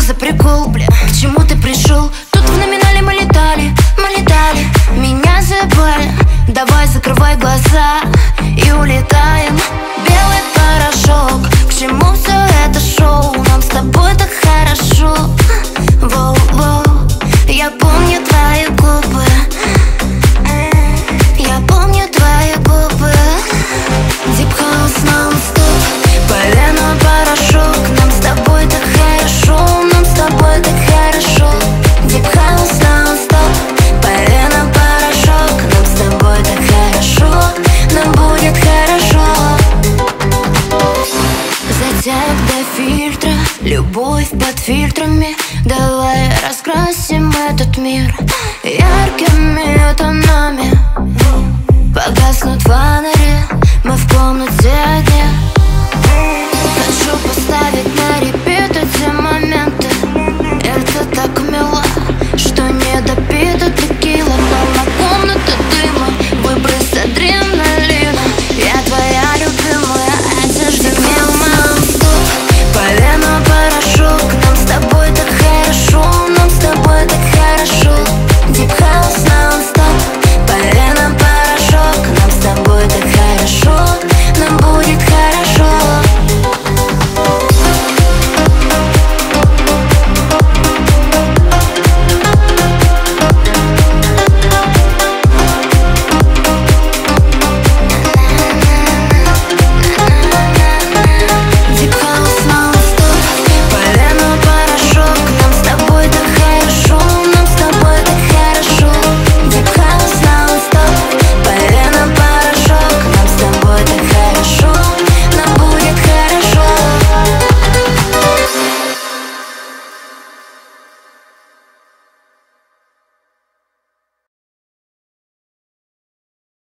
за прикол, бля? К чему ты пришел? Тут в номинале мы летали, меня забыли. Давай закрывай глаза и улетаем. Белый порошок, к чему все это шоу? Нам с тобой так хорошо. Воу-воу, я помню твои губы, я помню твои губы. Deep House non-stop, полено порошок. Нам с тобой так хорошо, нам с тобой так хорошо. Deep House non-stop, полено порошок. Нам с тобой так хорошо, нам будет хорошо. Затяг до фильтра, любовь под фильтрами. Давай раскрасим этот мир яркими тонами. Погаснут фонари,